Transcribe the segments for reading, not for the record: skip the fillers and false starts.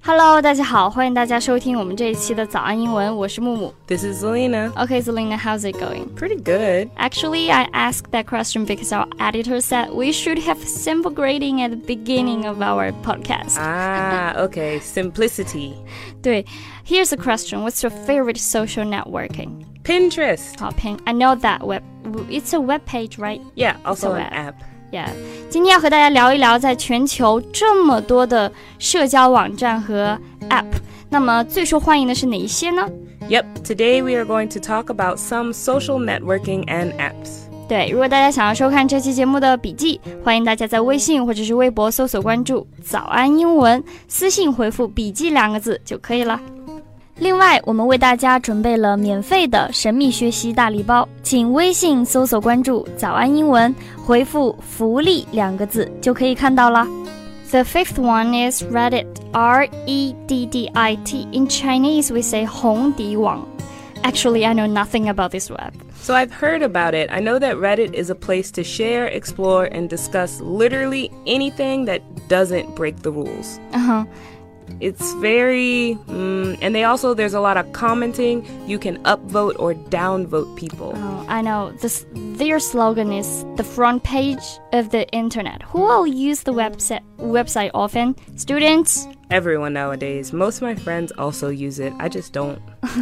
Hello， 大家好，欢迎大家收听我们这一期的早安英文，我是木木。 This is Zelina. Okay, Zelina, how's it going? Pretty good. Actually, I asked that question because our editor said we should have simple grading at the beginning of our podcast. Okay, simplicity. 对 Here's a question. What's your favorite social networking? Pinterest. I know that it's a web page, right? Yeah, also an app.Yeah. 今天要和大家聊一聊在全球这么多的社交网站和 app， 那么最受欢迎的是哪一些呢？ Yep, today we are going to talk about some social networking and apps. 对，如果大家想要收看这期节目的笔记，欢迎大家在微信或者是微博搜索关注早安英文，私信回复笔记2个字就可以了。另外，我们为大家准备了免费的神秘学习大礼包，请微信搜索关注早安英文，回复福利2个字就可以看到了。The fifth one is Reddit, R-E-D-D-I-T. In Chinese, we say 红底网. Actually, I know nothing about this web. So I've heard about it. I know that Reddit is a place to share, explore, and discuss literally anything that doesn't break the rules. It's very, and there's a lot of commenting. You can upvote or downvote people. Oh, I know. Their slogan is the front page of the internet. Who will use the website often? Students? Everyone nowadays. Most of my friends also use it. I just don't.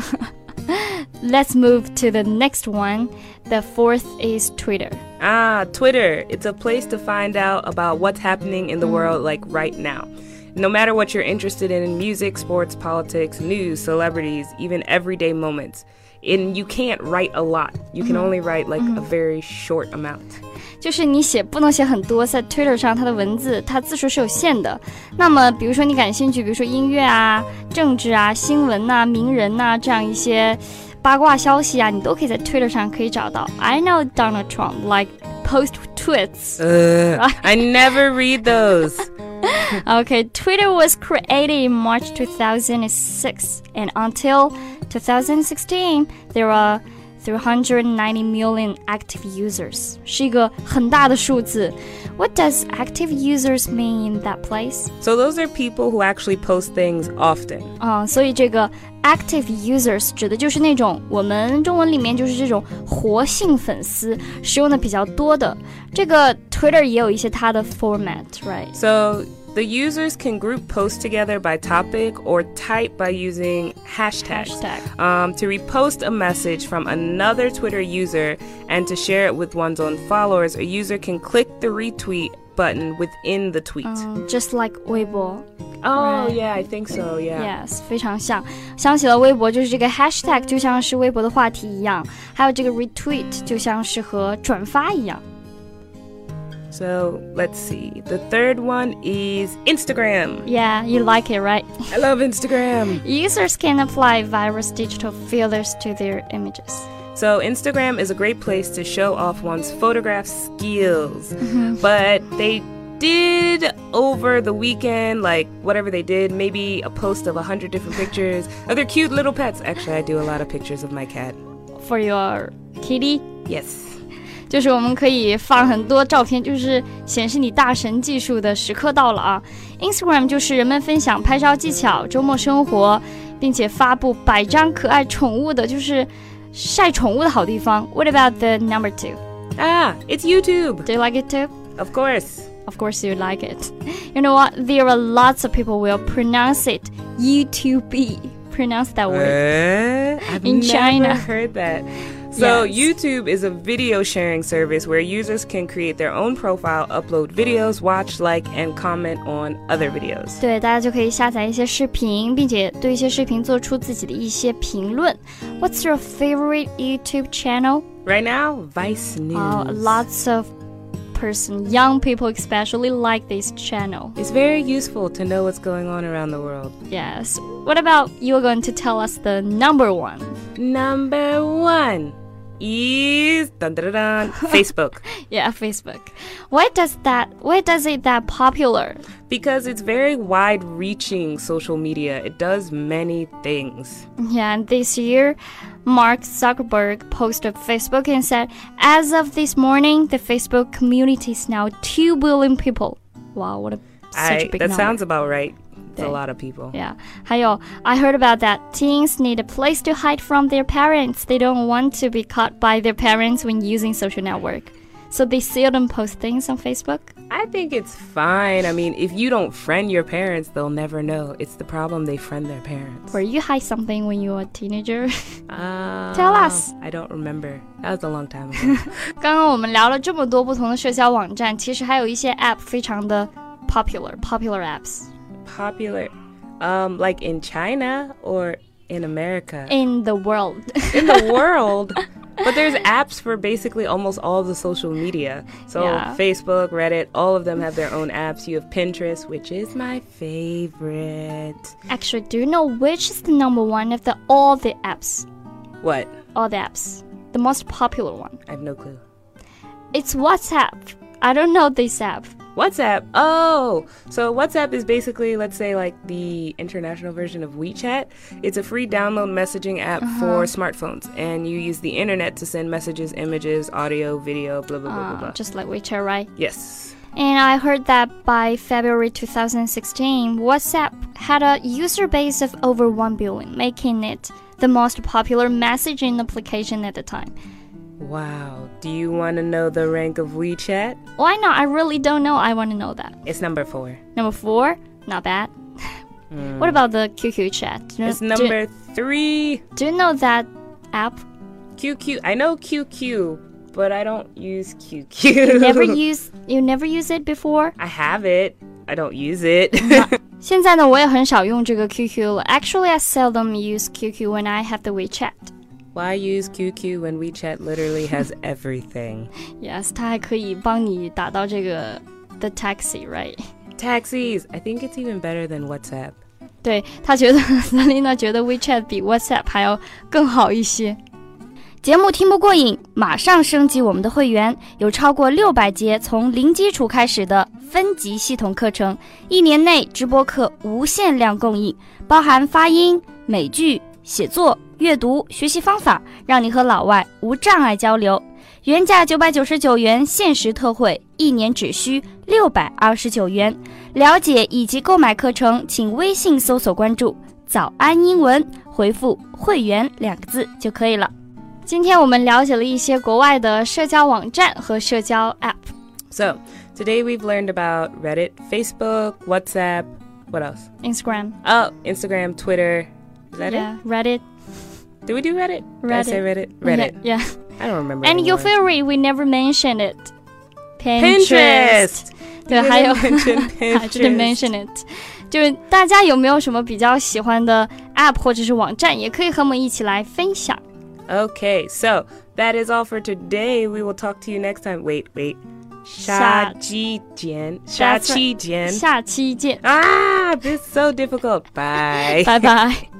Let's move to the next one. The fourth is Twitter. Twitter. It's a place to find out about what's happening in the world like right now.No matter what you're interested in music, sports, politics, news, celebrities, even everyday moments. And you can't write a lot. You can only write like a very short amount. 就是你不能写很多，在 Twitter 上它的文字，它字数是有限的。那么比如说你感兴趣，比如说音乐啊、政治啊、新闻啊、名人啊，这样一些八卦消息啊，你都可以在 Twitter 上可以找到。I know Donald Trump like post tweets. I never read those.Okay, Twitter was created in March 2006, and until 2016, there are 390 million active users. 是一个很大的数字。What does active users mean in that place? So those are people who actually post things often. 所以这个 active users 指的就是那种我们中文里面就是这种活性粉丝使用的比较多的。这个 Twitter 也有一些它的 format, right? So...The users can group posts together by topic or type by using hashtags. To repost a message from another Twitter user and to share it with one's own followers, a user can click the retweet button within the tweet. Just like 微博. Oh, right. Yeah, I think so, yeah. Yes, 非常像。想起了微博，就是这个 hashtag 就像是微博的话题一样，还有这个 retweet 就像是和转发一样。 So, let's see. The third one is Instagram. Yeah, you like it, right? I love Instagram. Users can apply various digital filters to their images. So, Instagram is a great place to show off one's photograph skills. But they did over the weekend, like whatever they did, maybe a post of 100 different pictures of their cute little pets. Actually, I do a lot of pictures of my cat. For your kitty? Yes. 就是我们可以放很多照片，就是显示你大神技术的时刻到了啊。Instagram 就是人们分享拍照技巧、周末生活，并且发布100张可爱宠物的，就是晒宠物的好地方。What about the number 2? It's YouTube. Do you like it too? Of course. Of course you like it. You know what? There are lots of people will pronounce it YouTube. Pronounce that word. I've in China. Never heard that.So, yes. YouTube is a video sharing service where users can create their own profile, upload videos, watch, like, and comment on other videos. 对，大家就可以下载一些视频，并且对一些视频做出自己的一些评论。What's your favorite YouTube channel? Right now, Vice News. Lots of young people especially like this channel. It's very useful to know what's going on around the world. Yes. What about you're going to tell us the number 1? Number 1. Is Facebook. Yeah, Facebook. Why does it that popular? Because it's very wide-reaching social media. It does many things. Yeah, and this year, Mark Zuckerberg posted Facebook and said, as of this morning, the Facebook community is now 2 billion people. Wow, such a big number. That sounds about right. It's a lot of people. Yeah. 还有 I heard about that teens need a place to hide from their parents. They don't want to be caught by their parents when using social network. So they seldom post things on Facebook? I think it's fine. I mean, if you don't friend your parents, they'll never know. It's the problem they friend their parents. Were you hide something when you were a teenager? Tell us. I don't remember. That was a long time ago. 刚刚我们聊了这么多不同的社交网站，其实还有一些 app 非常的 popular apps. Popular? Like in China or in America? In the world. In the world? But there's apps for basically almost all of the social media. So Facebook, Reddit, all of them have their own apps. You have Pinterest, which is my favorite. Actually, do you know which is the number one of all the apps? What? All the apps. The most popular one. I have no clue. It's WhatsApp. I don't know this app. WhatsApp. Oh, so WhatsApp is basically, let's say, like the international version of WeChat. It's a free download messaging app for smartphones, and you use the internet to send messages, images, audio, video, blah, blah, blah, blah, blah. Just like WeChat, right? Yes. And I heard that by February 2016, WhatsApp had a user base of over 1 billion, making it the most popular messaging application at the time. Wow. Do you want to know the rank of WeChat? Why not? I really don't know. I want to know that. It's number 4. Number 4? Not bad. What about the QQ chat? It's number 3. Do you know that app? QQ. I know QQ, but I don't use QQ. You never use it before? I have it. I don't use it. 现在呢，我也很少用这个 QQ 了。Actually, I seldom use QQ when I have the WeChat. Why use QQ when WeChat literally has everything? Yes, 它还可以帮你打到这个 the taxi, right? Taxis. I think it's even better than WhatsApp. 对，他觉得 Selina 觉得 WeChat 比 WhatsApp 还要更好一些。节目听不过瘾，马上升级我们的会员，有超过600节从零基础开始的分级系统课程，1年内直播课无限量供应，包含发音、美剧、写作、阅读、学习方法，让你和老外无障碍交流。原价999元，限时特惠，1年只需629元。了解以及购买课程，请微信搜索关注早安英文，回复会员2个字就可以了。今天我们了解了一些国外的社交网站和社交 app. So, today we've learned about Reddit, Facebook, WhatsApp, what else? Instagram. Oh, Instagram, Twitter. Is that it? Reddit. Did we do Reddit? Reddit. Did I say Reddit? Reddit. Yeah. I don't remember. And anymore. your favorite, we never mentioned it. Pinterest. 对，还有 I didn't mention it. 就是大家有没有什么比较喜欢的 app 或者是网站，也可以和我们一起来分享。 Okay, so that is all for today. We will talk to you next time. Wait. 下期见. Ah, this is so difficult. Bye. Bye bye.